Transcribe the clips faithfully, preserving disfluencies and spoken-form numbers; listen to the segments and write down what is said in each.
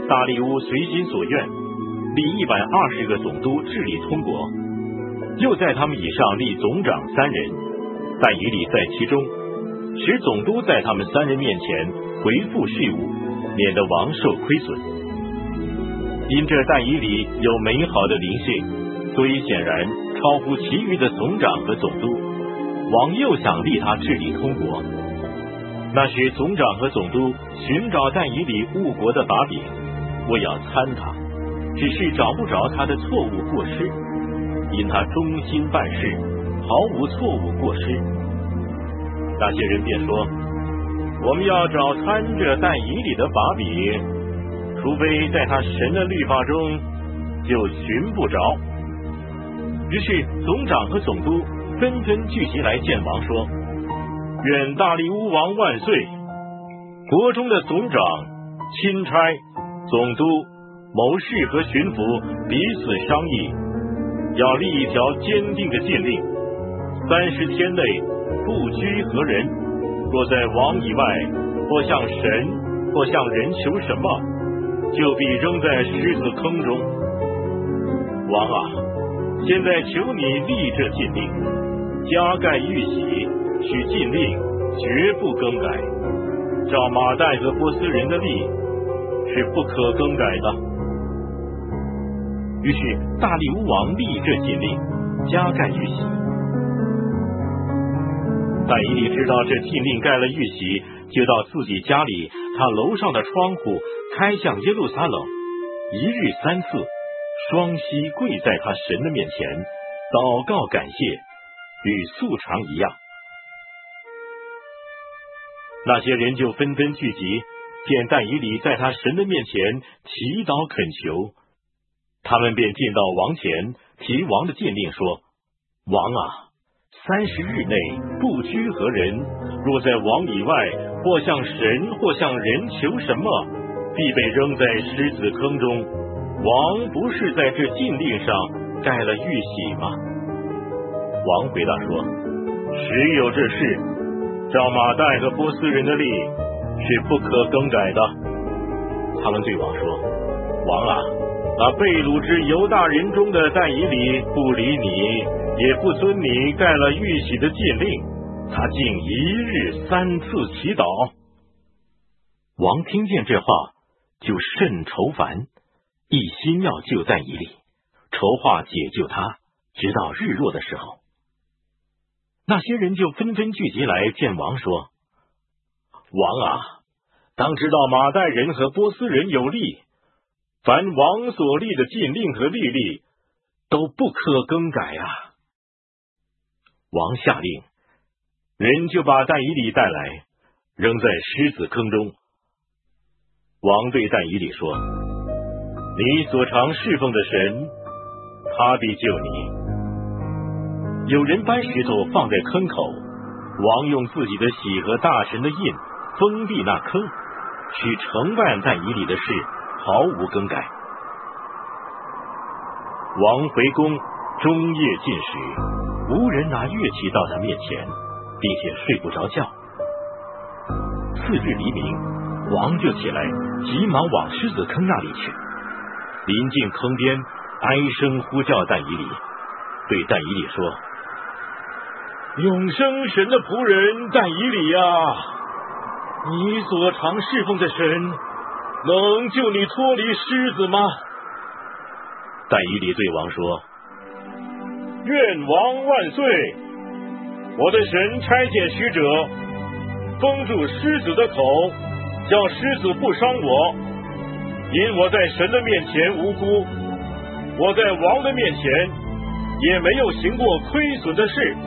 大利乌随心所愿，立一百二十个总督治理通国，又在他们以上立总长三人，但以理在其中，使总督在他们三人面前回复税务，免得王受亏损。因这但以理有美好的灵性，所以显然超乎其余的总长和总督，王又想立他治理通国。那时总长和总督寻找但以理误国的把柄，为要参他，只是找不着他的错误过失，因他忠心办事，毫无错误过失。那些人便说，我们要找参着但以理的把柄，除非在他神的律法中，就寻不着。于是总长和总督纷纷聚集来见王，说，愿大利乌王万岁！国中的总长、钦差、总督、谋士和巡抚彼此商议，要立一条坚定的禁令，三十天内不拘何人，若在王以外，或向神，或向人求什么，就必扔在狮子坑中。王啊，现在求你立这禁令，加盖玉玺，使禁令绝不更改，照马代和波斯人的例是不可更改的。于是大利乌王立这禁令，加盖玉玺。但以理知道这禁令盖了玉玺，就到自己家里他楼上的窗户开向耶路撒冷，一日三次，双膝跪在他神的面前，祷告感谢，与素常一样。那些人就纷纷聚集，见但以理在他神的面前祈祷恳求，他们便进到王前，提王的禁令说，王啊，三十日内不拘何人，若在王以外，或向神，或向人求什么，必被扔在狮子坑中。王不是在这禁令上盖了玉玺吗？王回答说，实有这事，照马代和波斯人的例是不可更改的。他们对王说，王啊，那被掳之犹大人中的但以理不理你，也不遵你盖了玉玺的禁令，他竟一日三次祈祷。王听见这话，就甚愁烦，一心要救但以理，筹划解救他，直到日落的时候。那些人就纷纷聚集来见王，说，王啊，当知道马代人和波斯人有例，凡王所立的禁令和律例都不可更改啊。王下令，人就把但以理带来，扔在狮子坑中。王对但以理说，你所常侍奉的神，他必救你。有人搬石头放在坑口，王用自己的玺和大神的印封闭那坑，使承办但以理的事毫无更改。王回宫，终夜禁食，无人拿乐器到他面前，并且睡不着觉。次日黎明，王就起来，急忙往狮子坑那里去。临近坑边，哀声呼叫但以理，对但以理说，永生神的仆人但以理啊，你所常侍奉的神能救你脱离狮子吗？但以理对王说，愿王万岁！我的神差遣使者封住狮子的口，叫狮子不伤我，因我在神的面前无辜，我在王的面前也没有行过亏损的事。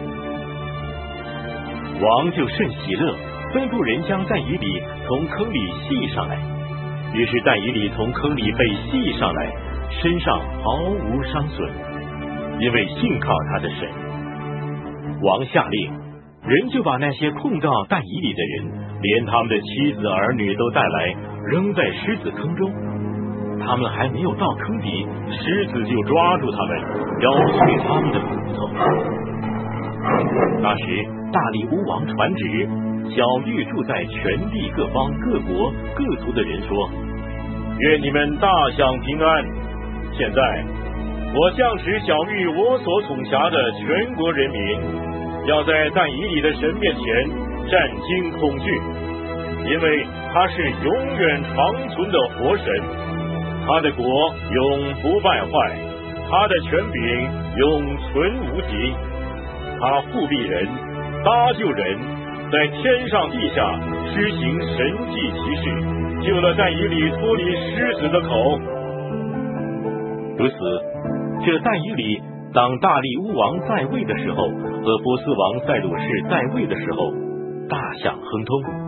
王就甚喜乐，吩咐人将但以理从坑里系上来。于是但以理从坑里被系上来，身上毫无伤损，因为信靠他的神。王下令，人就把那些控告但以理的人，连他们的妻子儿女都带来，扔在狮子坑中。他们还没有到坑底，狮子就抓住他们，咬碎他们的骨头。那时大利乌王传旨，晓谕住在全地各邦各国各族的人说， 愿你们大享平安。现在，我降旨晓谕我所统辖的全国人民，要在但以理的神面前战惊恐惧，因为他是永远长存的活神，他的国永不败坏，他的权柄永存无极。他护庇人，搭救人，在天上地下施行神迹奇事，救了但以理脱离狮子的口。如此，这但以理当大利乌王在位的时候，和波斯王塞鲁士在位的时候，大享亨通。